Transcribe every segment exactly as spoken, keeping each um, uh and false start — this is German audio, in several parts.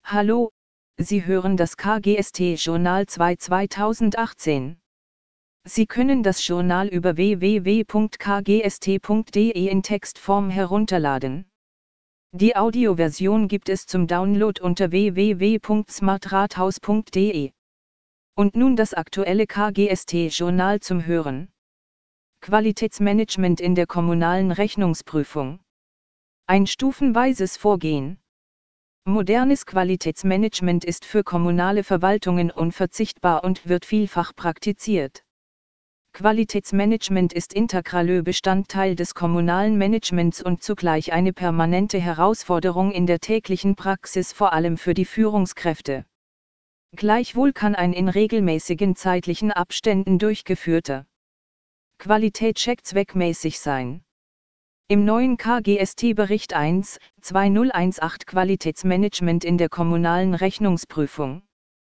Hallo, Sie hören das K G S T-Journal zwei zweitausendachtzehn. Sie können das Journal über w w w punkt k g s t punkt d e in Textform herunterladen. Die Audioversion gibt es zum Download unter w w w punkt smartrathaus punkt d e. Und nun das aktuelle K G S T-Journal zum Hören. Qualitätsmanagement in der kommunalen Rechnungsprüfung. Ein stufenweises Vorgehen. Modernes Qualitätsmanagement ist für kommunale Verwaltungen unverzichtbar und wird vielfach praktiziert. Qualitätsmanagement ist integraler Bestandteil des kommunalen Managements und zugleich eine permanente Herausforderung in der täglichen Praxis, vor allem für die Führungskräfte. Gleichwohl kann ein in regelmäßigen zeitlichen Abständen durchgeführter Qualitätscheck zweckmäßig sein. Im neuen K G S T-Bericht eins zweitausendachtzehn Qualitätsmanagement in der kommunalen Rechnungsprüfung.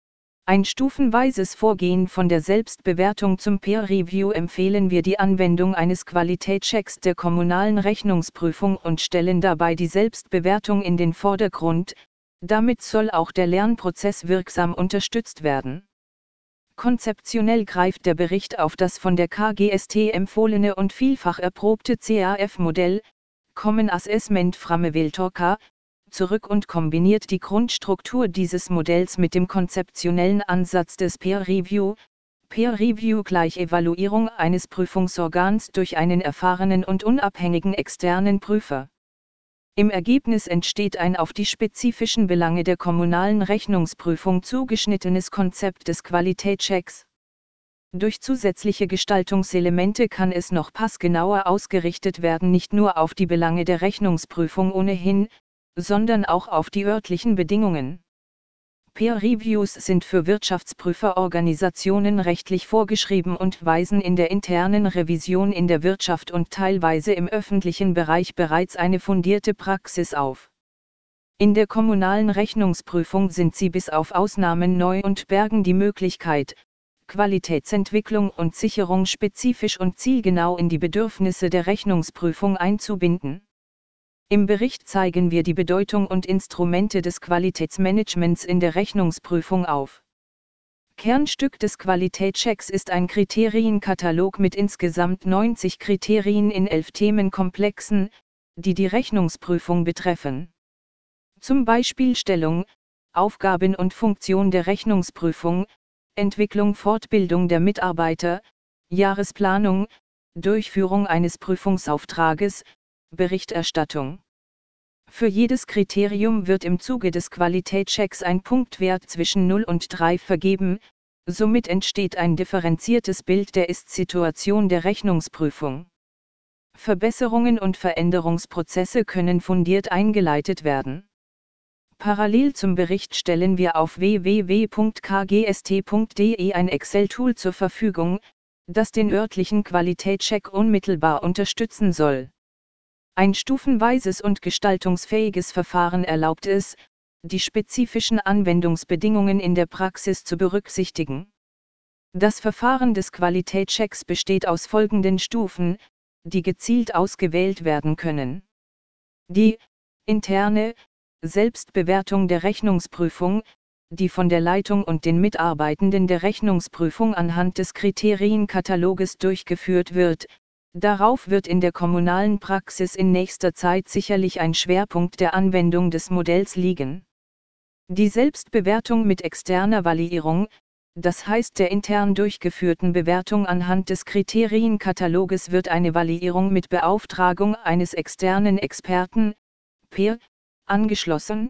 Ein stufenweises Vorgehen von der Selbstbewertung zum Peer Review empfehlen wir die Anwendung eines Qualitätschecks der kommunalen Rechnungsprüfung und stellen dabei die Selbstbewertung in den Vordergrund, damit soll auch der Lernprozess wirksam unterstützt werden. Konzeptionell greift der Bericht auf das von der K G S T empfohlene und vielfach erprobte C A F-Modell, Common Assessment Framework, zurück und kombiniert die Grundstruktur dieses Modells mit dem konzeptionellen Ansatz des Peer Review. Peer Review gleich Evaluierung eines Prüfungsorgans durch einen erfahrenen und unabhängigen externen Prüfer. Im Ergebnis entsteht ein auf die spezifischen Belange der kommunalen Rechnungsprüfung zugeschnittenes Konzept des Qualitätschecks. Durch zusätzliche Gestaltungselemente kann es noch passgenauer ausgerichtet werden, nicht nur auf die Belange der Rechnungsprüfung ohnehin, sondern auch auf die örtlichen Bedingungen. Peer Reviews sind für Wirtschaftsprüferorganisationen rechtlich vorgeschrieben und weisen in der internen Revision in der Wirtschaft und teilweise im öffentlichen Bereich bereits eine fundierte Praxis auf. In der kommunalen Rechnungsprüfung sind sie bis auf Ausnahmen neu und bergen die Möglichkeit, Qualitätsentwicklung und Sicherung spezifisch und zielgenau in die Bedürfnisse der Rechnungsprüfung einzubinden. Im Bericht zeigen wir die Bedeutung und Instrumente des Qualitätsmanagements in der Rechnungsprüfung auf. Kernstück des Qualitätschecks ist ein Kriterienkatalog mit insgesamt neunzig Kriterien in elf Themenkomplexen, die die Rechnungsprüfung betreffen. Zum Beispiel Stellung, Aufgaben und Funktion der Rechnungsprüfung, Entwicklung, Fortbildung der Mitarbeiter, Jahresplanung, Durchführung eines Prüfungsauftrages, Berichterstattung. Für jedes Kriterium wird im Zuge des Qualitätschecks ein Punktwert zwischen null und drei vergeben, somit entsteht ein differenziertes Bild der Ist-Situation der Rechnungsprüfung. Verbesserungen und Veränderungsprozesse können fundiert eingeleitet werden. Parallel zum Bericht stellen wir auf w w w punkt k g s t punkt d e ein Excel-Tool zur Verfügung, das den örtlichen Qualitätscheck unmittelbar unterstützen soll. Ein stufenweises und gestaltungsfähiges Verfahren erlaubt es, die spezifischen Anwendungsbedingungen in der Praxis zu berücksichtigen. Das Verfahren des Qualitätschecks besteht aus folgenden Stufen, die gezielt ausgewählt werden können. Die interne Selbstbewertung der Rechnungsprüfung, die von der Leitung und den Mitarbeitenden der Rechnungsprüfung anhand des Kriterienkataloges durchgeführt wird. Darauf wird in der kommunalen Praxis in nächster Zeit sicherlich ein Schwerpunkt der Anwendung des Modells liegen. Die Selbstbewertung mit externer Validierung, das heißt der intern durchgeführten Bewertung anhand des Kriterienkataloges wird eine Validierung mit Beauftragung eines externen Experten, Peer, angeschlossen.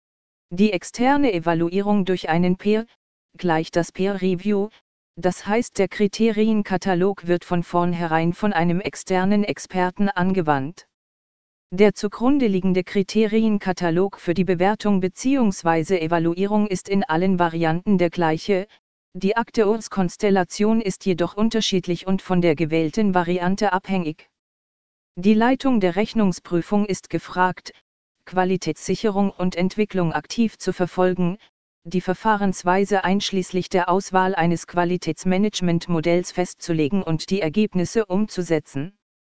Die externe Evaluierung durch einen Peer, gleich das Peer Review, das heißt der Kriterienkatalog wird von vornherein von einem externen Experten angewandt. Der zugrunde liegende Kriterienkatalog für die Bewertung bzw. Evaluierung ist in allen Varianten der gleiche, die Akteurkonstellation ist jedoch unterschiedlich und von der gewählten Variante abhängig. Die Leitung der Rechnungsprüfung ist gefragt, Qualitätssicherung und Entwicklung aktiv zu verfolgen, die Verfahrensweise einschließlich der Auswahl eines Qualitätsmanagementmodells festzulegen und die Ergebnisse umzusetzen.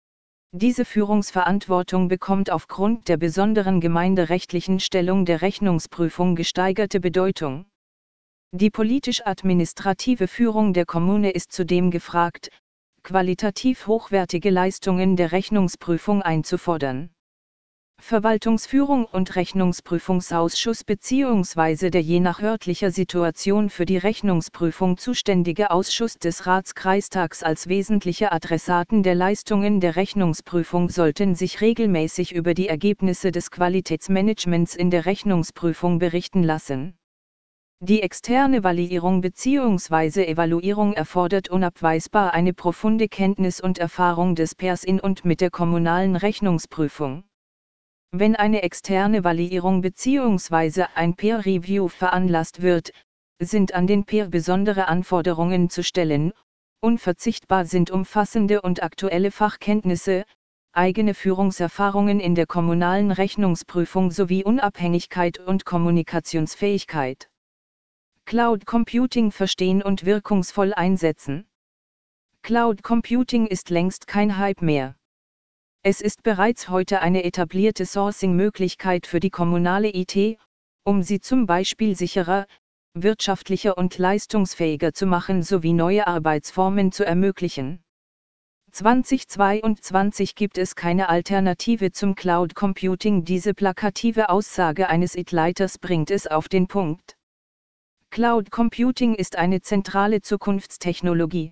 Diese Führungsverantwortung bekommt aufgrund der besonderen gemeinderechtlichen Stellung der Rechnungsprüfung gesteigerte Bedeutung. Die politisch-administrative Führung der Kommune ist zudem gefragt, qualitativ hochwertige Leistungen der Rechnungsprüfung einzufordern. Verwaltungsführung und Rechnungsprüfungsausschuss bzw. der je nach örtlicher Situation für die Rechnungsprüfung zuständige Ausschuss des Ratskreistags als wesentliche Adressaten der Leistungen der Rechnungsprüfung sollten sich regelmäßig über die Ergebnisse des Qualitätsmanagements in der Rechnungsprüfung berichten lassen. Die externe Validierung bzw. Evaluierung erfordert unabweisbar eine profunde Kenntnis und Erfahrung des Pairs in und mit der kommunalen Rechnungsprüfung. Wenn eine externe Validierung bzw. ein Peer Review veranlasst wird, sind an den Peer besondere Anforderungen zu stellen. Unverzichtbar sind umfassende und aktuelle Fachkenntnisse, eigene Führungserfahrungen in der kommunalen Rechnungsprüfung sowie Unabhängigkeit und Kommunikationsfähigkeit. Cloud Computing verstehen und wirkungsvoll einsetzen. Cloud Computing ist längst kein Hype mehr. Es ist bereits heute eine etablierte Sourcing-Möglichkeit für die kommunale I T, um sie zum Beispiel sicherer, wirtschaftlicher und leistungsfähiger zu machen sowie neue Arbeitsformen zu ermöglichen. zweitausendzweiundzwanzig gibt es keine Alternative zum Cloud Computing. Diese plakative Aussage eines I T-Leiters bringt es auf den Punkt. Cloud Computing ist eine zentrale Zukunftstechnologie.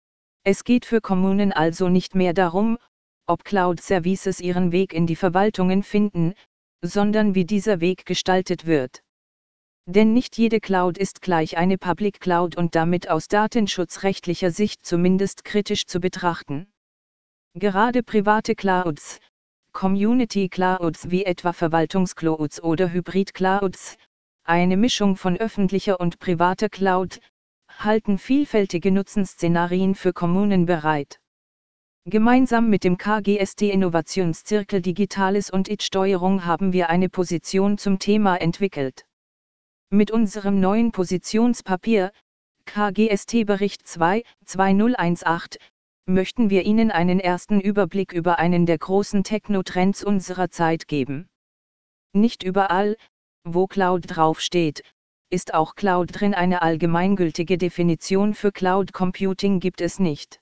Es geht für Kommunen also nicht mehr darum, ob Cloud-Services ihren Weg in die Verwaltungen finden, sondern wie dieser Weg gestaltet wird. Denn nicht jede Cloud ist gleich eine Public Cloud und damit aus datenschutzrechtlicher Sicht zumindest kritisch zu betrachten. Gerade private Clouds, Community Clouds wie etwa Verwaltungsclouds oder Hybrid Clouds, eine Mischung von öffentlicher und privater Cloud, halten vielfältige Nutzensszenarien für Kommunen bereit. Gemeinsam mit dem K G S T Innovationszirkel Digitales und I T-Steuerung haben wir eine Position zum Thema entwickelt. Mit unserem neuen Positionspapier, K G S T-Bericht zwei zweitausendachtzehn, möchten wir Ihnen einen ersten Überblick über einen der großen Techno-Trends unserer Zeit geben. Nicht überall, wo Cloud draufsteht, ist auch Cloud drin. Eine allgemeingültige Definition für Cloud Computing gibt es nicht.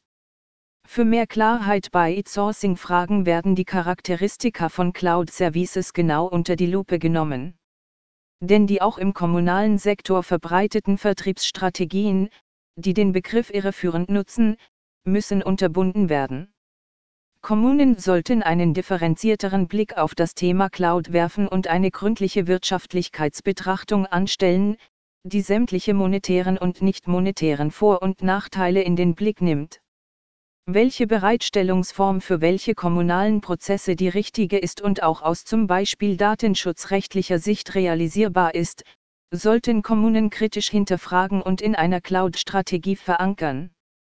Für mehr Klarheit bei I T-Sourcing-Fragen werden die Charakteristika von Cloud Services genau unter die Lupe genommen. Denn die auch im kommunalen Sektor verbreiteten Vertriebsstrategien, die den Begriff irreführend nutzen, müssen unterbunden werden. Kommunen sollten einen differenzierteren Blick auf das Thema Cloud werfen und eine gründliche Wirtschaftlichkeitsbetrachtung anstellen, die sämtliche monetären und nicht monetären Vor- und Nachteile in den Blick nimmt. Welche Bereitstellungsform für welche kommunalen Prozesse die richtige ist und auch aus zum Beispiel datenschutzrechtlicher Sicht realisierbar ist, sollten Kommunen kritisch hinterfragen und in einer Cloud-Strategie verankern.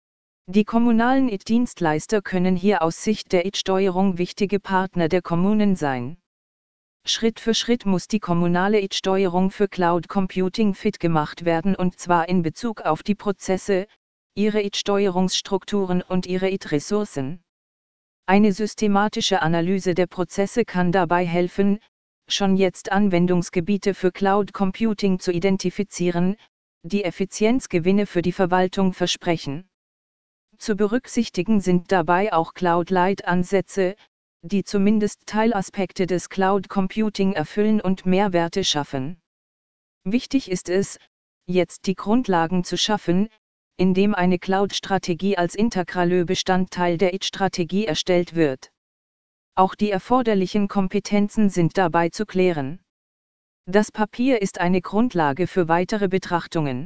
Die kommunalen I T-Dienstleister können hier aus Sicht der I T-Steuerung wichtige Partner der Kommunen sein. Schritt für Schritt muss die kommunale I T-Steuerung für Cloud Computing fit gemacht werden, und zwar in Bezug auf die Prozesse, ihre I T-Steuerungsstrukturen und ihre I T-Ressourcen. Eine systematische Analyse der Prozesse kann dabei helfen, schon jetzt Anwendungsgebiete für Cloud Computing zu identifizieren, die Effizienzgewinne für die Verwaltung versprechen. Zu berücksichtigen sind dabei auch Cloud-Light-Ansätze, die zumindest Teilaspekte des Cloud Computing erfüllen und Mehrwerte schaffen. Wichtig ist es, jetzt die Grundlagen zu schaffen, indem eine Cloud-Strategie als integraler Bestandteil der I T-Strategie erstellt wird. Auch die erforderlichen Kompetenzen sind dabei zu klären. Das Papier ist eine Grundlage für weitere Betrachtungen.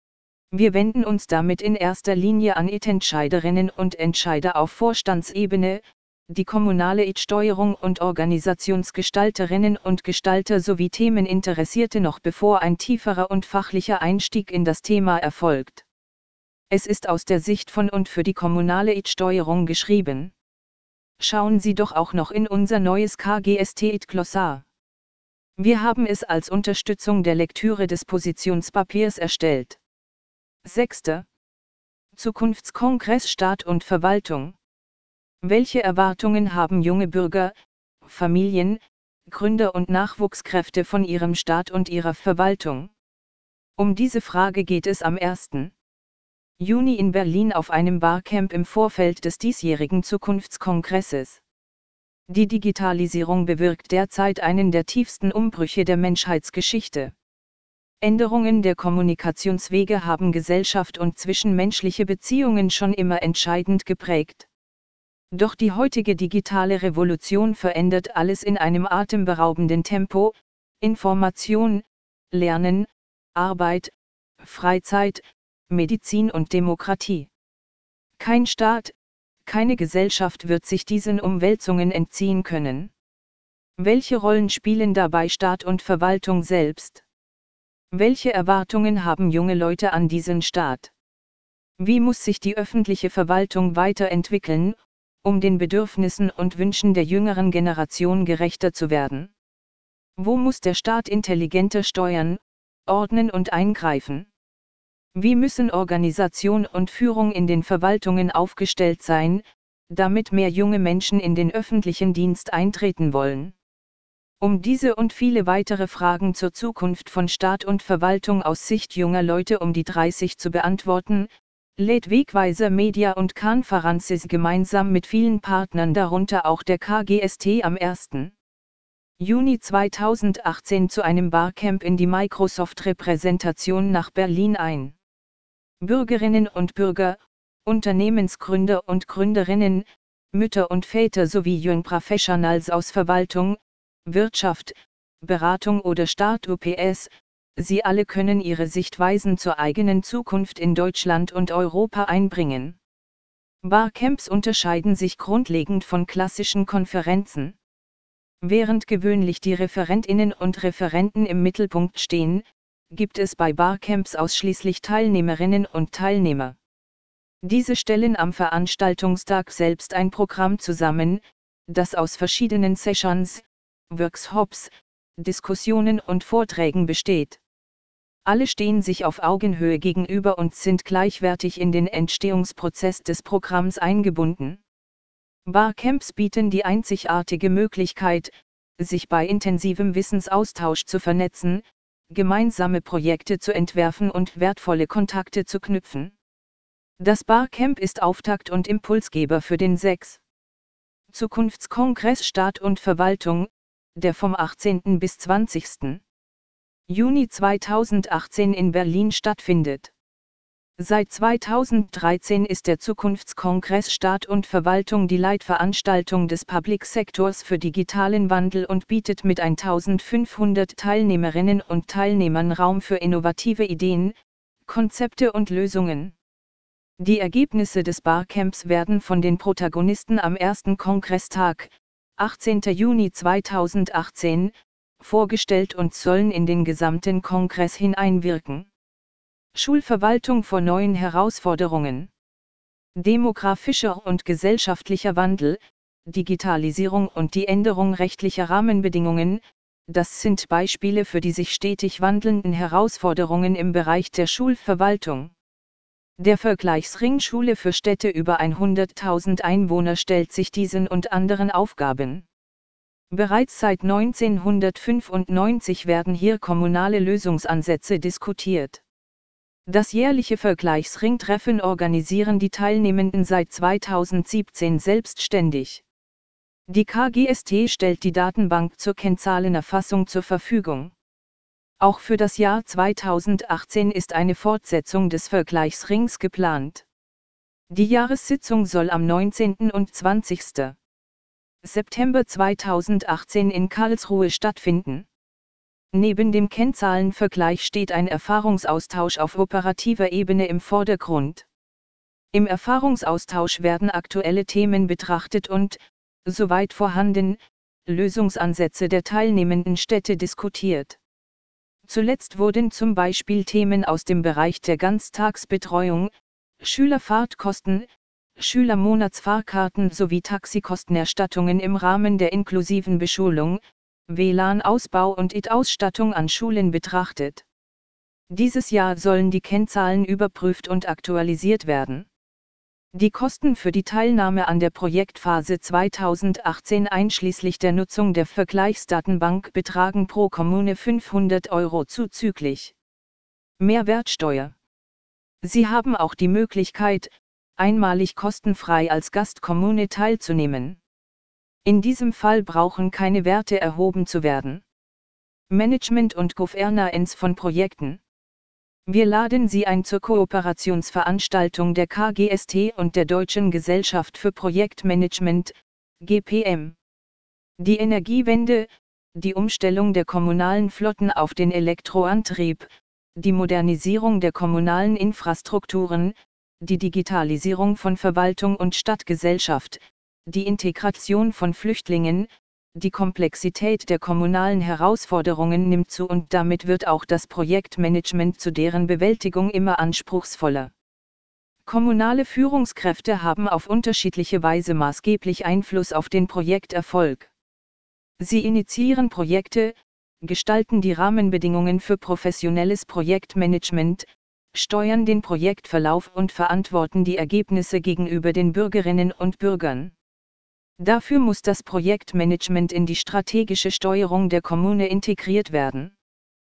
Wir wenden uns damit in erster Linie an I T-Entscheiderinnen und Entscheider auf Vorstandsebene, die kommunale I T-Steuerung und Organisationsgestalterinnen und Gestalter sowie Themeninteressierte noch bevor ein tieferer und fachlicher Einstieg in das Thema erfolgt. Es ist aus der Sicht von und für die kommunale I T-Steuerung geschrieben. Schauen Sie doch auch noch in unser neues K G S T I T-Glossar. Wir haben es als Unterstützung der Lektüre des Positionspapiers erstellt. Sechster. Zukunftskongress Staat und Verwaltung. Welche Erwartungen haben junge Bürger, Familien, Gründer und Nachwuchskräfte von ihrem Staat und ihrer Verwaltung? Um diese Frage geht es am ersten Juni in Berlin auf einem Barcamp im Vorfeld des diesjährigen Zukunftskongresses. Die Digitalisierung bewirkt derzeit einen der tiefsten Umbrüche der Menschheitsgeschichte. Änderungen der Kommunikationswege haben Gesellschaft und zwischenmenschliche Beziehungen schon immer entscheidend geprägt. Doch die heutige digitale Revolution verändert alles in einem atemberaubenden Tempo: Information, Lernen, Arbeit, Freizeit, Medizin und Demokratie. Kein Staat, keine Gesellschaft wird sich diesen Umwälzungen entziehen können. Welche Rollen spielen dabei Staat und Verwaltung selbst? Welche Erwartungen haben junge Leute an diesen Staat? Wie muss sich die öffentliche Verwaltung weiterentwickeln, um den Bedürfnissen und Wünschen der jüngeren Generation gerechter zu werden? Wo muss der Staat intelligenter steuern, ordnen und eingreifen? Wie müssen Organisation und Führung in den Verwaltungen aufgestellt sein, damit mehr junge Menschen in den öffentlichen Dienst eintreten wollen? Um diese und viele weitere Fragen zur Zukunft von Staat und Verwaltung aus Sicht junger Leute um die dreißig zu beantworten, lädt Wegweiser Media und Conferences gemeinsam mit vielen Partnern, darunter auch der K G S T, am ersten Juni zweitausendachtzehn zu einem Barcamp in die Microsoft-Repräsentation nach Berlin ein. Bürgerinnen und Bürger, Unternehmensgründer und Gründerinnen, Mütter und Väter sowie Young Professionals aus Verwaltung, Wirtschaft, Beratung oder Start-up S, sie alle können ihre Sichtweisen zur eigenen Zukunft in Deutschland und Europa einbringen. Barcamps unterscheiden sich grundlegend von klassischen Konferenzen. Während gewöhnlich die Referentinnen und Referenten im Mittelpunkt stehen, gibt es bei Barcamps ausschließlich Teilnehmerinnen und Teilnehmer. Diese stellen am Veranstaltungstag selbst ein Programm zusammen, das aus verschiedenen Sessions, Workshops, Diskussionen und Vorträgen besteht. Alle stehen sich auf Augenhöhe gegenüber und sind gleichwertig in den Entstehungsprozess des Programms eingebunden. Barcamps bieten die einzigartige Möglichkeit, sich bei intensivem Wissensaustausch zu vernetzen, gemeinsame Projekte zu entwerfen und wertvolle Kontakte zu knüpfen. Das Barcamp ist Auftakt und Impulsgeber für den sechsten Zukunftskongress Staat und Verwaltung, der vom achtzehnten bis zwanzigsten Juni zweitausendachtzehn in Berlin stattfindet. Seit zweitausenddreizehn ist der Zukunftskongress Staat und Verwaltung die Leitveranstaltung des Public Sectors für digitalen Wandel und bietet mit eintausendfünfhundert Teilnehmerinnen und Teilnehmern Raum für innovative Ideen, Konzepte und Lösungen. Die Ergebnisse des Barcamps werden von den Protagonisten am ersten Kongresstag, achtzehnten Juni zweitausendachtzehn, vorgestellt und sollen in den gesamten Kongress hineinwirken. Schulverwaltung vor neuen Herausforderungen. Demografischer und gesellschaftlicher Wandel, Digitalisierung und die Änderung rechtlicher Rahmenbedingungen, das sind Beispiele für die sich stetig wandelnden Herausforderungen im Bereich der Schulverwaltung. Der Vergleichsring Schule für Städte über hunderttausend Einwohner stellt sich diesen und anderen Aufgaben. Bereits seit neunzehnhundertfünfundneunzig werden hier kommunale Lösungsansätze diskutiert. Das jährliche Vergleichsring-Treffen organisieren die Teilnehmenden seit zweitausendsiebzehn selbstständig. Die K G S T stellt die Datenbank zur Kennzahlenerfassung zur Verfügung. Auch für das Jahr zweitausendachtzehn ist eine Fortsetzung des Vergleichsrings geplant. Die Jahressitzung soll am neunzehnten und zwanzigsten September zweitausendachtzehn in Karlsruhe stattfinden. Neben dem Kennzahlenvergleich steht ein Erfahrungsaustausch auf operativer Ebene im Vordergrund. Im Erfahrungsaustausch werden aktuelle Themen betrachtet und, soweit vorhanden, Lösungsansätze der teilnehmenden Städte diskutiert. Zuletzt wurden zum Beispiel Themen aus dem Bereich der Ganztagsbetreuung, Schülerfahrtkosten, Schülermonatsfahrkarten sowie Taxikostenerstattungen im Rahmen der inklusiven Beschulung, W L A N-Ausbau und I T-Ausstattung an Schulen betrachtet. Dieses Jahr sollen die Kennzahlen überprüft und aktualisiert werden. Die Kosten für die Teilnahme an der Projektphase zweitausendachtzehn einschließlich der Nutzung der Vergleichsdatenbank betragen pro Kommune fünfhundert Euro zuzüglich Mehrwertsteuer. Sie haben auch die Möglichkeit, einmalig kostenfrei als Gastkommune teilzunehmen. In diesem Fall brauchen keine Werte erhoben zu werden. Management und Governance von Projekten. Wir laden Sie ein zur Kooperationsveranstaltung der K G S T und der Deutschen Gesellschaft für Projektmanagement, G P M. Die Energiewende, die Umstellung der kommunalen Flotten auf den Elektroantrieb, die Modernisierung der kommunalen Infrastrukturen, die Digitalisierung von Verwaltung und Stadtgesellschaft, die Integration von Flüchtlingen, die Komplexität der kommunalen Herausforderungen nimmt zu und damit wird auch das Projektmanagement zu deren Bewältigung immer anspruchsvoller. Kommunale Führungskräfte haben auf unterschiedliche Weise maßgeblich Einfluss auf den Projekterfolg. Sie initiieren Projekte, gestalten die Rahmenbedingungen für professionelles Projektmanagement, steuern den Projektverlauf und verantworten die Ergebnisse gegenüber den Bürgerinnen und Bürgern. Dafür muss das Projektmanagement in die strategische Steuerung der Kommune integriert werden.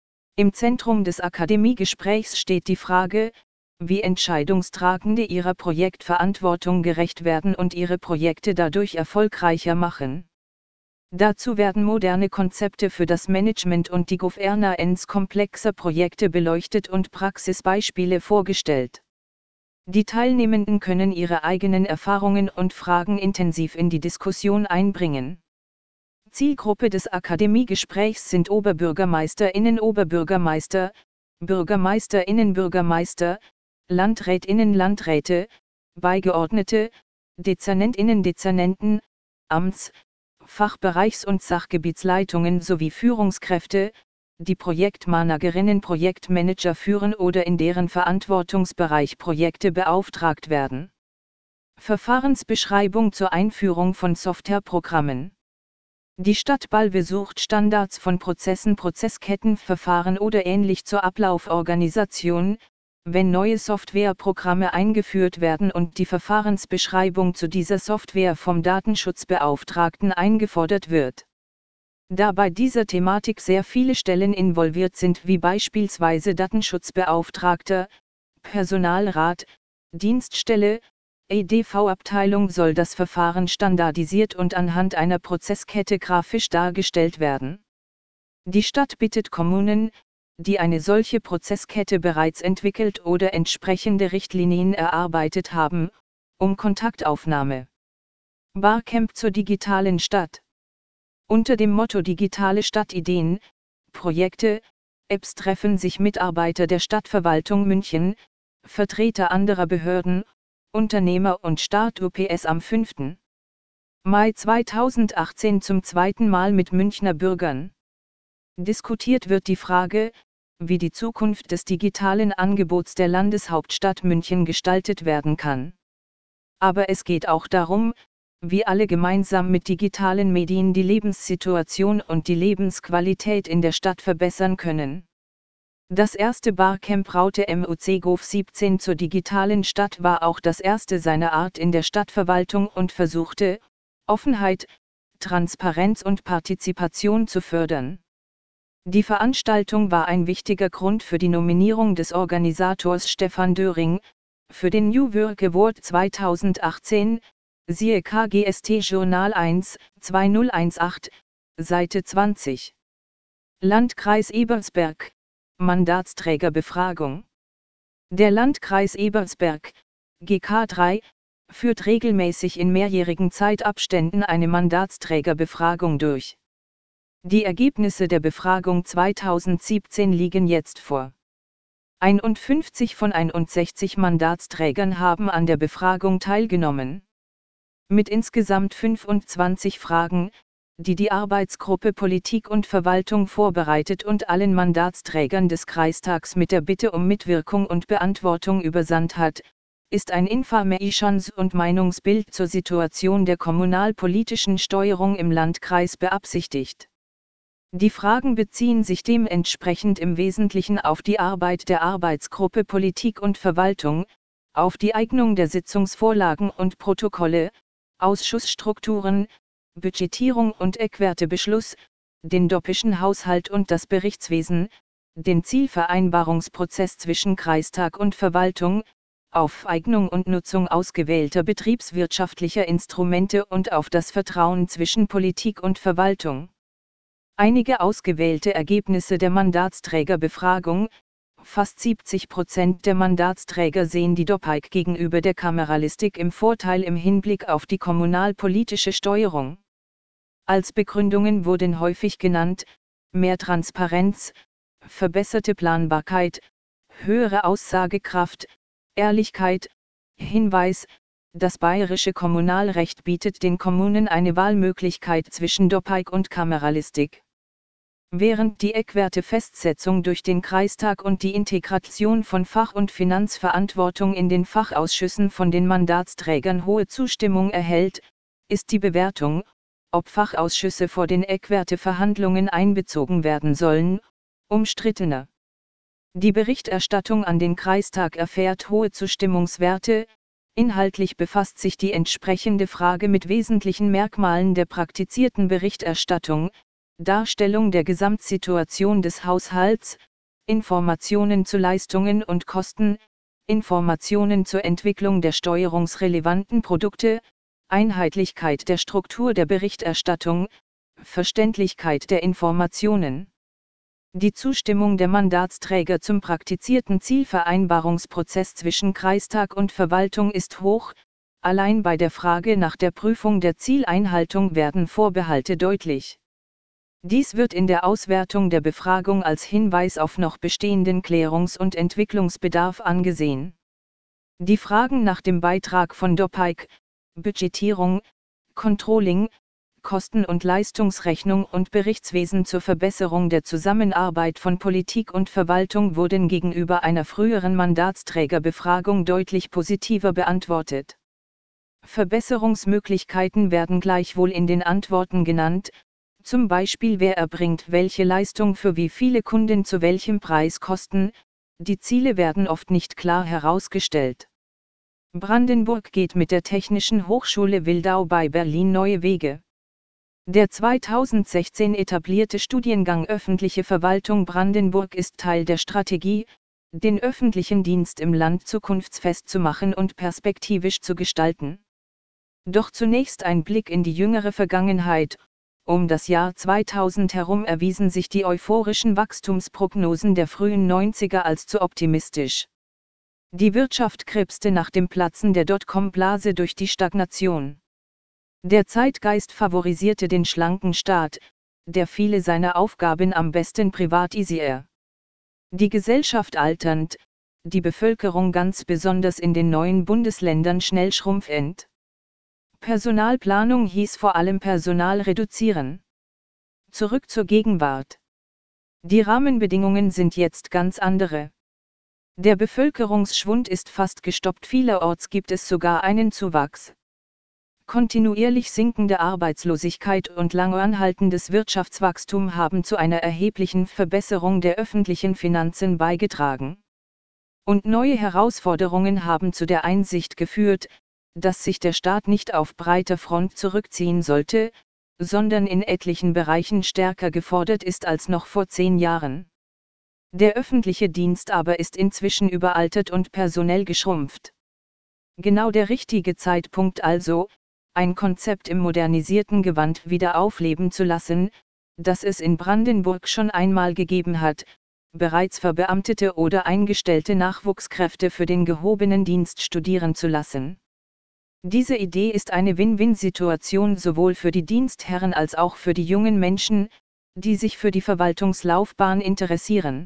Im Zentrum des Akademiegesprächs steht die Frage, wie Entscheidungstragende ihrer Projektverantwortung gerecht werden und ihre Projekte dadurch erfolgreicher machen. Dazu werden moderne Konzepte für das Management und die Governance komplexer Projekte beleuchtet und Praxisbeispiele vorgestellt. Die Teilnehmenden können ihre eigenen Erfahrungen und Fragen intensiv in die Diskussion einbringen. Zielgruppe des Akademiegesprächs sind OberbürgermeisterInnen, Oberbürgermeister, BürgermeisterInnen, Bürgermeister, LandrätInnen, Landräte, Beigeordnete, DezernentInnen, Dezernenten, Amts-, Fachbereichs- und Sachgebietsleitungen sowie Führungskräfte, die Projektmanagerinnen, Projektmanager führen oder in deren Verantwortungsbereich Projekte beauftragt werden. Verfahrensbeschreibung zur Einführung von Softwareprogrammen. Die Stadt Balve sucht Standards von Prozessen, Prozessketten, Verfahren oder ähnlich zur Ablauforganisation, wenn neue Softwareprogramme eingeführt werden und die Verfahrensbeschreibung zu dieser Software vom Datenschutzbeauftragten eingefordert wird. Da bei dieser Thematik sehr viele Stellen involviert sind, wie beispielsweise Datenschutzbeauftragter, Personalrat, Dienststelle, E D V-Abteilung, soll das Verfahren standardisiert und anhand einer Prozesskette grafisch dargestellt werden. Die Stadt bittet Kommunen, die eine solche Prozesskette bereits entwickelt oder entsprechende Richtlinien erarbeitet haben, um Kontaktaufnahme. Barcamp zur digitalen Stadt. Unter dem Motto Digitale Stadtideen, Projekte, Apps treffen sich Mitarbeiter der Stadtverwaltung München, Vertreter anderer Behörden, Unternehmer und Start-U P S am fünften Mai zweitausendachtzehn zum zweiten Mal mit Münchner Bürgern. Diskutiert wird die Frage, wie die Zukunft des digitalen Angebots der Landeshauptstadt München gestaltet werden kann. Aber es geht auch darum, wie alle gemeinsam mit digitalen Medien die Lebenssituation und die Lebensqualität in der Stadt verbessern können. Das erste Barcamp Raute M U C Gov siebzehn zur digitalen Stadt war auch das erste seiner Art in der Stadtverwaltung und versuchte, Offenheit, Transparenz und Partizipation zu fördern. Die Veranstaltung war ein wichtiger Grund für die Nominierung des Organisators Stefan Döring, für den New Work Award zweitausendachtzehn, siehe K G S T Journal eins, zweitausendachtzehn, Seite zwanzig. Landkreis Ebersberg, Mandatsträgerbefragung. Der Landkreis Ebersberg, G K drei, führt regelmäßig in mehrjährigen Zeitabständen eine Mandatsträgerbefragung durch. Die Ergebnisse der Befragung zweitausendsiebzehn liegen jetzt vor. einundfünfzig von einundsechzig Mandatsträgern haben an der Befragung teilgenommen. Mit insgesamt fünfundzwanzig Fragen, die die Arbeitsgruppe Politik und Verwaltung vorbereitet und allen Mandatsträgern des Kreistags mit der Bitte um Mitwirkung und Beantwortung übersandt hat, ist ein Informations- und Meinungsbild zur Situation der kommunalpolitischen Steuerung im Landkreis beabsichtigt. Die Fragen beziehen sich dementsprechend im Wesentlichen auf die Arbeit der Arbeitsgruppe Politik und Verwaltung, auf die Eignung der Sitzungsvorlagen und Protokolle, Ausschussstrukturen, Budgetierung und Eckwertebeschluss, den doppischen Haushalt und das Berichtswesen, den Zielvereinbarungsprozess zwischen Kreistag und Verwaltung, auf Eignung und Nutzung ausgewählter betriebswirtschaftlicher Instrumente und auf das Vertrauen zwischen Politik und Verwaltung. Einige ausgewählte Ergebnisse der Mandatsträgerbefragung: Fast siebzig Prozent der Mandatsträger sehen die Doppik gegenüber der Kameralistik im Vorteil im Hinblick auf die kommunalpolitische Steuerung. Als Begründungen wurden häufig genannt: mehr Transparenz, verbesserte Planbarkeit, höhere Aussagekraft, Ehrlichkeit. Hinweis: Das bayerische Kommunalrecht bietet den Kommunen eine Wahlmöglichkeit zwischen Doppik und Kameralistik. Während die Eckwertefestsetzung durch den Kreistag und die Integration von Fach- und Finanzverantwortung in den Fachausschüssen von den Mandatsträgern hohe Zustimmung erhält, ist die Bewertung, ob Fachausschüsse vor den Eckwerteverhandlungen einbezogen werden sollen, umstrittener. Die Berichterstattung an den Kreistag erfährt hohe Zustimmungswerte. Inhaltlich befasst sich die entsprechende Frage mit wesentlichen Merkmalen der praktizierten Berichterstattung: Darstellung der Gesamtsituation des Haushalts, Informationen zu Leistungen und Kosten, Informationen zur Entwicklung der steuerungsrelevanten Produkte, Einheitlichkeit der Struktur der Berichterstattung, Verständlichkeit der Informationen. Die Zustimmung der Mandatsträger zum praktizierten Zielvereinbarungsprozess zwischen Kreistag und Verwaltung ist hoch. Allein bei der Frage nach der Prüfung der Zieleinhaltung werden Vorbehalte deutlich. Dies wird in der Auswertung der Befragung als Hinweis auf noch bestehenden Klärungs- und Entwicklungsbedarf angesehen. Die Fragen nach dem Beitrag von Doppik, Budgetierung, Controlling, Kosten- und Leistungsrechnung und Berichtswesen zur Verbesserung der Zusammenarbeit von Politik und Verwaltung wurden gegenüber einer früheren Mandatsträgerbefragung deutlich positiver beantwortet. Verbesserungsmöglichkeiten werden gleichwohl in den Antworten genannt, zum Beispiel wer erbringt welche Leistung für wie viele Kunden zu welchem Preis kosten. Die Ziele werden oft nicht klar herausgestellt. Brandenburg geht mit der Technischen Hochschule Wildau bei Berlin neue Wege. Der zweitausendsechzehn etablierte Studiengang Öffentliche Verwaltung Brandenburg ist Teil der Strategie, den öffentlichen Dienst im Land zukunftsfest zu machen und perspektivisch zu gestalten. Doch zunächst ein Blick in die jüngere Vergangenheit. Um das Jahr zweitausend herum erwiesen sich die euphorischen Wachstumsprognosen der frühen neunziger als zu optimistisch. Die Wirtschaft krebste nach dem Platzen der Dotcom-Blase durch die Stagnation. Der Zeitgeist favorisierte den schlanken Staat, der viele seiner Aufgaben am besten privatisiere. Die Gesellschaft alternd, die Bevölkerung ganz besonders in den neuen Bundesländern schnell schrumpfend. Personalplanung hieß vor allem Personal reduzieren. Zurück zur Gegenwart. Die Rahmenbedingungen sind jetzt ganz andere. Der Bevölkerungsschwund ist fast gestoppt, vielerorts gibt es sogar einen Zuwachs. Kontinuierlich sinkende Arbeitslosigkeit und lang anhaltendes Wirtschaftswachstum haben zu einer erheblichen Verbesserung der öffentlichen Finanzen beigetragen. Und neue Herausforderungen haben zu der Einsicht geführt, dass sich der Staat nicht auf breiter Front zurückziehen sollte, sondern in etlichen Bereichen stärker gefordert ist als noch vor zehn Jahren. Der öffentliche Dienst aber ist inzwischen überaltert und personell geschrumpft. Genau der richtige Zeitpunkt also, ein Konzept im modernisierten Gewand wieder aufleben zu lassen, das es in Brandenburg schon einmal gegeben hat, bereits verbeamtete oder eingestellte Nachwuchskräfte für den gehobenen Dienst studieren zu lassen. Diese Idee ist eine Win-Win-Situation sowohl für die Dienstherren als auch für die jungen Menschen, die sich für die Verwaltungslaufbahn interessieren.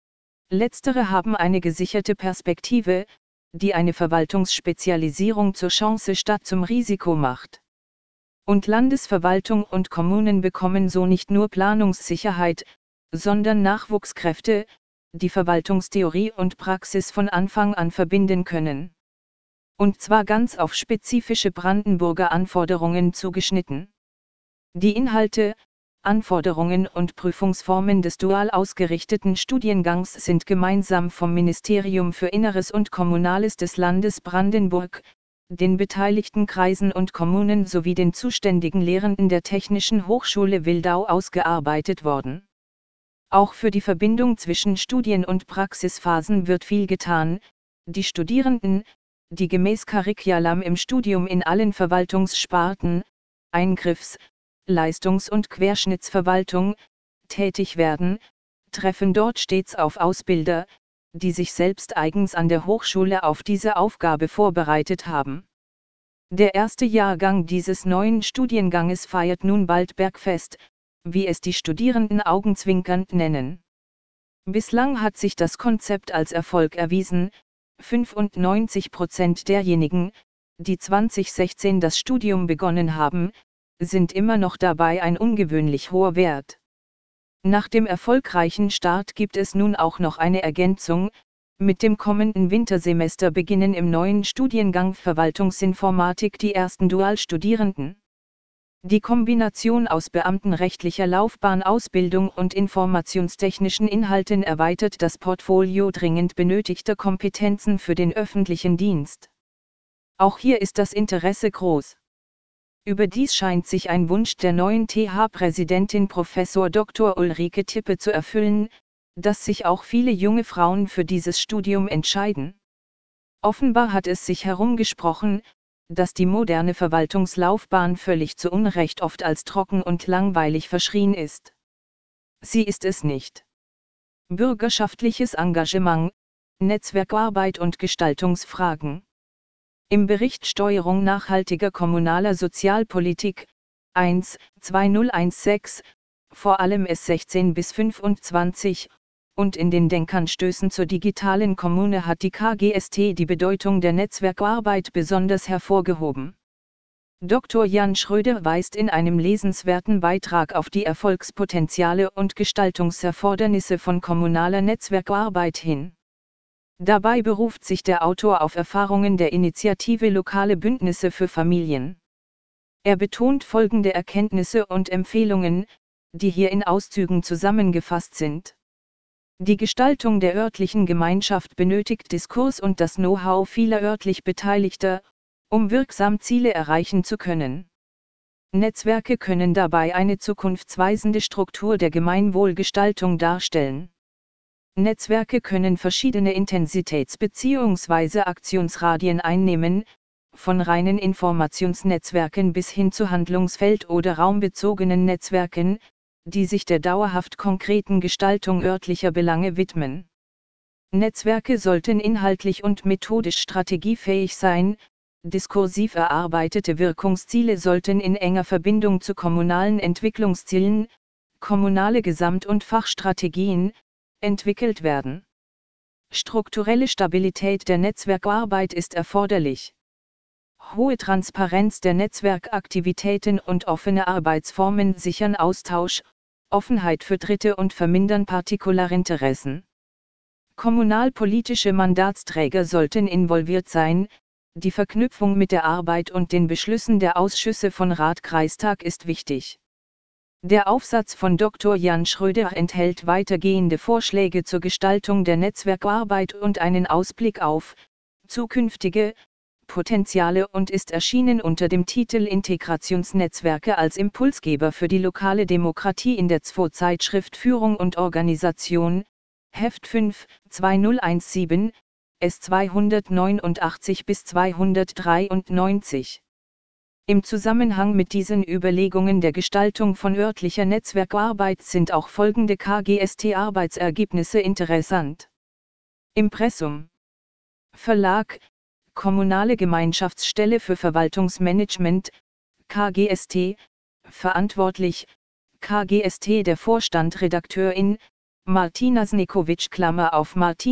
Letztere haben eine gesicherte Perspektive, die eine Verwaltungsspezialisierung zur Chance statt zum Risiko macht. Und Landesverwaltung und Kommunen bekommen so nicht nur Planungssicherheit, sondern Nachwuchskräfte, die Verwaltungstheorie und Praxis von Anfang an verbinden können. Und zwar ganz auf spezifische Brandenburger Anforderungen zugeschnitten. Die Inhalte, Anforderungen und Prüfungsformen des dual ausgerichteten Studiengangs sind gemeinsam vom Ministerium für Inneres und Kommunales des Landes Brandenburg, den beteiligten Kreisen und Kommunen sowie den zuständigen Lehrenden der Technischen Hochschule Wildau ausgearbeitet worden. Auch für die Verbindung zwischen Studien- und Praxisphasen wird viel getan. Die Studierenden, die gemäß Curriculum im Studium in allen Verwaltungssparten, Eingriffs-, Leistungs- und Querschnittsverwaltung, tätig werden, treffen dort stets auf Ausbilder, die sich selbst eigens an der Hochschule auf diese Aufgabe vorbereitet haben. Der erste Jahrgang dieses neuen Studienganges feiert nun bald Bergfest, wie es die Studierenden augenzwinkernd nennen. Bislang hat sich das Konzept als Erfolg erwiesen. fünfundneunzig Prozent derjenigen, die zwanzig sechzehn das Studium begonnen haben, sind immer noch dabei ein ungewöhnlich hoher Wert. Nach dem erfolgreichen Start gibt es nun auch noch eine Ergänzung. Mit dem kommenden Wintersemester beginnen im neuen Studiengang Verwaltungsinformatik die ersten Dualstudierenden. Die Kombination aus beamtenrechtlicher Laufbahnausbildung und informationstechnischen Inhalten erweitert das Portfolio dringend benötigter Kompetenzen für den öffentlichen Dienst. Auch hier ist das Interesse groß. Überdies scheint sich ein Wunsch der neuen T H-Präsidentin Professor Doktor Ulrike Tippe zu erfüllen, dass sich auch viele junge Frauen für dieses Studium entscheiden. Offenbar hat es sich herumgesprochen, dass die moderne Verwaltungslaufbahn völlig zu Unrecht oft als trocken und langweilig verschrien ist. Sie ist es nicht. Bürgerschaftliches Engagement, Netzwerkarbeit und Gestaltungsfragen. Im Bericht Steuerung nachhaltiger kommunaler Sozialpolitik, eins zweitausendsechzehn, vor allem S sechzehn bis fünfundzwanzig, und in den Denkanstößen zur digitalen Kommune hat die K G S T die Bedeutung der Netzwerkarbeit besonders hervorgehoben. Doktor Jan Schröder weist in einem lesenswerten Beitrag auf die Erfolgspotenziale und Gestaltungserfordernisse von kommunaler Netzwerkarbeit hin. Dabei beruft sich der Autor auf Erfahrungen der Initiative Lokale Bündnisse für Familien. Er betont folgende Erkenntnisse und Empfehlungen, die hier in Auszügen zusammengefasst sind. Die Gestaltung der örtlichen Gemeinschaft benötigt Diskurs und das Know-how vieler örtlich Beteiligter, um wirksam Ziele erreichen zu können. Netzwerke können dabei eine zukunftsweisende Struktur der Gemeinwohlgestaltung darstellen. Netzwerke können verschiedene Intensitäts- bzw. Aktionsradien einnehmen, von reinen Informationsnetzwerken bis hin zu handlungsfeld- oder raumbezogenen Netzwerken, die sich der dauerhaft konkreten Gestaltung örtlicher Belange widmen. Netzwerke sollten inhaltlich und methodisch strategiefähig sein, diskursiv erarbeitete Wirkungsziele sollten in enger Verbindung zu kommunalen Entwicklungszielen, kommunale Gesamt- und Fachstrategien, entwickelt werden. Strukturelle Stabilität der Netzwerkarbeit ist erforderlich. Hohe Transparenz der Netzwerkaktivitäten und offene Arbeitsformen sichern Austausch, Offenheit für Dritte und vermindern Partikularinteressen. Kommunalpolitische Mandatsträger sollten involviert sein. Die Verknüpfung mit der Arbeit und den Beschlüssen der Ausschüsse von Rat Kreistag ist wichtig. Der Aufsatz von Doktor Jan Schröder enthält weitergehende Vorschläge zur Gestaltung der Netzwerkarbeit und einen Ausblick auf zukünftige Potenziale und ist erschienen unter dem Titel Integrationsnetzwerke als Impulsgeber für die lokale Demokratie in der Z W O-Zeitschrift Führung und Organisation, Heft fünf, zweitausendsiebzehn, S zweihundertneunundachtzig bis zweihundertdreiundneunzig. Im Zusammenhang mit diesen Überlegungen der Gestaltung von örtlicher Netzwerkarbeit sind auch folgende K G S T-Arbeitsergebnisse interessant. Impressum. Verlag, Kommunale Gemeinschaftsstelle für Verwaltungsmanagement, K G S T, verantwortlich, K G S T der Vorstand Redakteurin, Martina Snekovic Klammer auf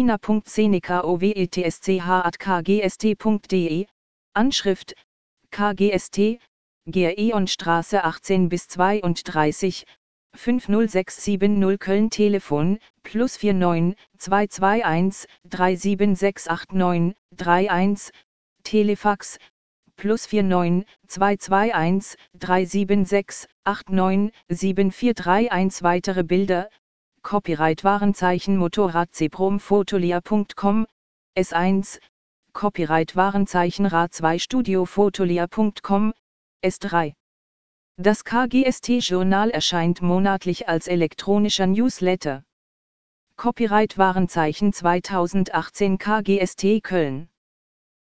martina.seneca-owetsch at k g s t punkt d e, Anschrift, K G S T, Georgionstraße achtzehn bis zweiunddreißig, fünf null sechs sieben null Köln Telefon, plus neun vier zwei zwei eins drei sieben sechs acht neun drei eins, Telefax, plus neun zwei zwei eins drei sieben sechs acht neun sieben vier drei eins. Weitere Bilder, Copyright Warenzeichen Motorrad Ceprom Fotolia punkt com, S eins, Copyright Warenzeichen Ra zwei Studio Fotolia punkt com, S drei. Das K G S T-Journal erscheint monatlich als elektronischer Newsletter. Copyright Warenzeichen zweitausendachtzehn K G S T Köln.